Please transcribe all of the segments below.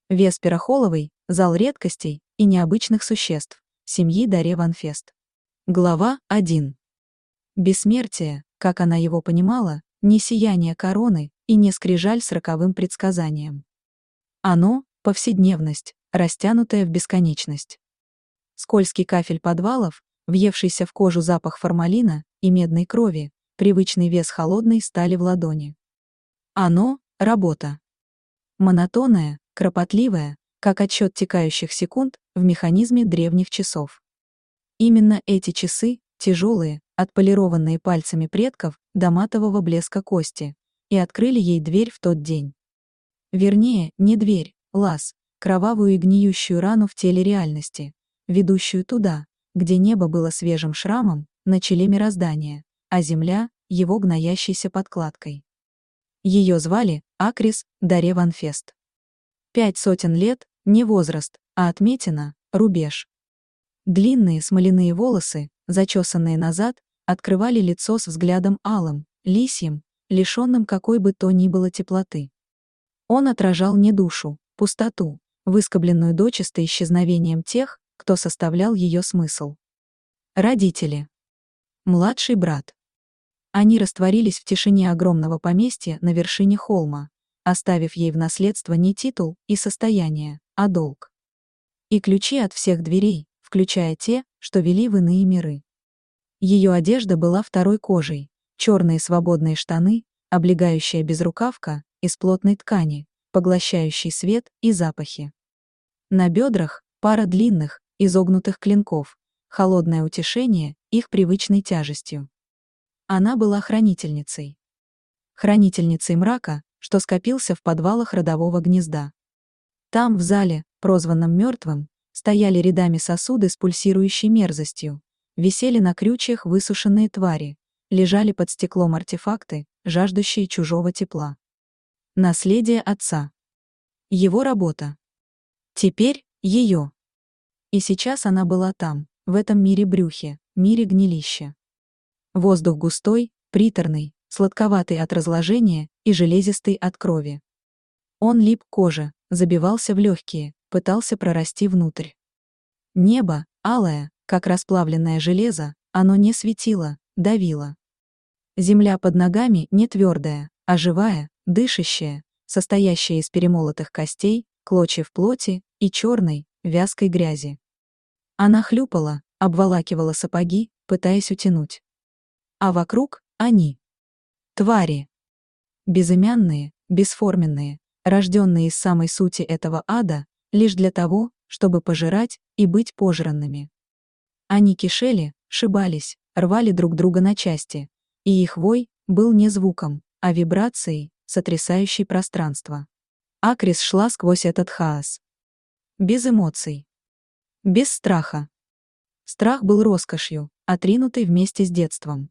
Веспера Холловой, зал редкостей и необычных существ, семьи Даре Ван Фест. Глава 1. Бессмертие, как она его понимала, не сияние короны и не скрижаль с роковым предсказанием. Оно — повседневность, растянутая в бесконечность. Скользкий кафель подвалов, въевшийся в кожу запах формалина и медной крови, привычный вес холодной стали в ладони. Оно — работа. Монотонная, кропотливая, как отсчет текающих секунд в механизме древних часов. Именно эти часы, тяжелые, отполированные пальцами предков до матового блеска кости, и открыли ей дверь в тот день. Вернее, не дверь, лаз, кровавую и гниющую рану в теле реальности, ведущую туда, где небо было свежим шрамом на челе мироздания, а земля — его гноящейся подкладкой. Ее звали Акрис Даре Ван Фест. 500 лет — не возраст, а отметина, рубеж. Длинные смоляные волосы, зачесанные назад, открывали лицо с взглядом алым, лисьим, лишенным какой бы то ни было теплоты. Он отражал не душу, пустоту, выскобленную дочисто исчезновением тех, кто составлял ее смысл. Родители. Младший брат. Они растворились в тишине огромного поместья на вершине холма, оставив ей в наследство не титул и состояние, а долг. И ключи от всех дверей, включая те, что вели в иные миры. Ее одежда была второй кожей, черные свободные штаны, облегающая безрукавка из плотной ткани, поглощающий свет и запахи. На бедрах пара длинных, изогнутых клинков, холодное утешение их привычной тяжестью. Она была хранительницей. Хранительницей мрака, что скопился в подвалах родового гнезда. Там, в зале, прозванном мертвым, стояли рядами сосуды с пульсирующей мерзостью, висели на крючьях высушенные твари, лежали под стеклом артефакты, жаждущие чужого тепла. Наследие отца. Его работа. Теперь ее. И сейчас она была там, в этом мире-брюхе, мире гнилища. Воздух густой, приторный, сладковатый от разложения и железистый от крови. Он лип к коже, забивался в легкие, пытался прорасти внутрь. Небо, алое, как расплавленное железо, оно не светило, давило. Земля под ногами не твердая, а живая, дышащая, состоящая из перемолотых костей, клочьев плоти и черной, вязкой грязи. Она хлюпала, обволакивала сапоги, пытаясь утянуть. А вокруг — они. Твари. Безымянные, бесформенные, рожденные из самой сути этого ада, лишь для того, чтобы пожирать и быть пожранными. Они кишели, шибались, рвали друг друга на части, и их вой был не звуком, а вибрацией, сотрясающей пространство. Акрис шла сквозь этот хаос. Без эмоций. Без страха. Страх был роскошью, отринутый вместе с детством.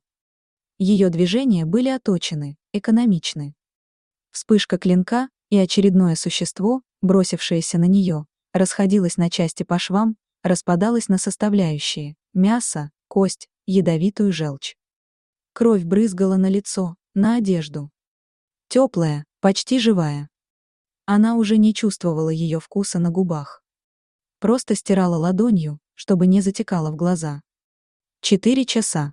Ее движения были оточены, экономичны. Вспышка клинка, и очередное существо, бросившееся на нее, расходилось на части по швам, распадалось на составляющие: мясо, кость, ядовитую желчь. Кровь брызгала на лицо, на одежду. Теплая, почти живая. Она уже не чувствовала ее вкуса на губах. Просто стирала ладонью, чтобы не затекало в глаза. 4 часа.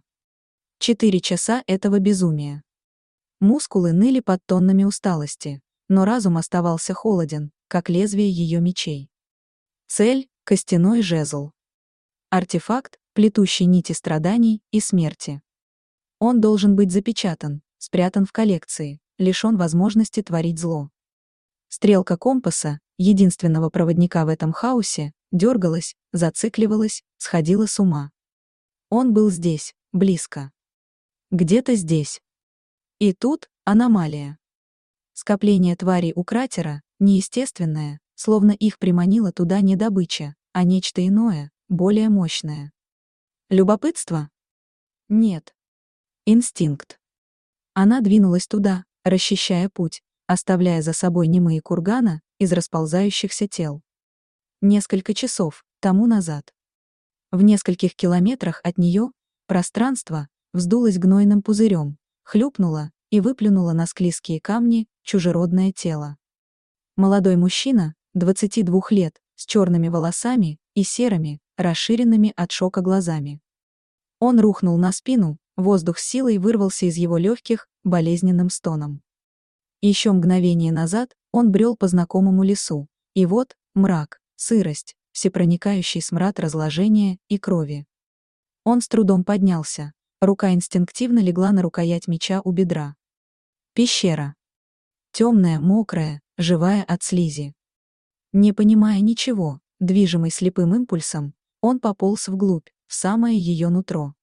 4 часа этого безумия. Мускулы ныли под тоннами усталости, но разум оставался холоден, как лезвие ее мечей. Цель — костяной жезл. Артефакт, плетущий нити страданий и смерти. Он должен быть запечатан, спрятан в коллекции, лишен возможности творить зло. Стрелка компаса, единственного проводника в этом хаосе, дергалась, зацикливалась, сходила с ума. Он был здесь, близко. Где-то здесь. И тут аномалия. Скопление тварей у кратера, неестественное, словно их приманила туда не добыча, а нечто иное, более мощное. Любопытство? Нет. Инстинкт. Она двинулась туда, расчищая путь, оставляя за собой немые кургана из расползающихся тел. Несколько часов тому назад. В нескольких километрах от нее пространство вздулось гнойным пузырем, хлюпнуло и выплюнуло на склизкие камни чужеродное тело. Молодой мужчина, 22 лет, с черными волосами и серыми, расширенными от шока глазами. Он рухнул на спину, воздух с силой вырвался из его легких, болезненным стоном. Еще мгновение назад он брел по знакомому лесу, и вот мрак, сырость, всепроникающий смрад разложения и крови. Он с трудом поднялся, рука инстинктивно легла на рукоять меча у бедра. Пещера. Темная, мокрая, живая от слизи. Не понимая ничего, движимый слепым импульсом, он пополз вглубь, в самое ее нутро.